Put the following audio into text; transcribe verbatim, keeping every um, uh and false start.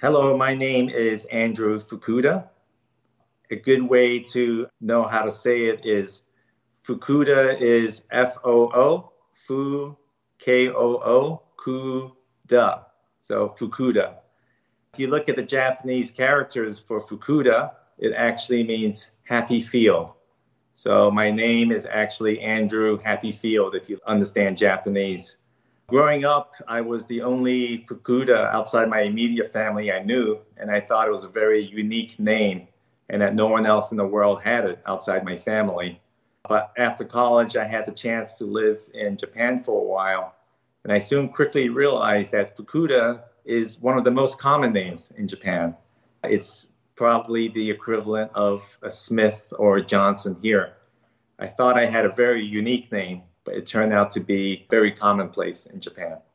Hello, my name is Andrew Fukuda. A good way to know how to say it is Fukuda is F O O, Fu, K O O, Ku-da. So Fukuda. If you look at the Japanese characters for Fukuda, it actually means happy field. So my name is actually Andrew Happy Field, if you understand Japanese. Growing up, I was the only Fukuda outside my immediate family I knew, and I thought it was a very unique name and that no one else in the world had it outside my family. But after college, I had the chance to live in Japan for a while, and I soon quickly realized that Fukuda is one of the most common names in Japan. It's probably the equivalent of a Smith or a Johnson here. I thought I had a very unique name, but it turned out to be very commonplace in Japan.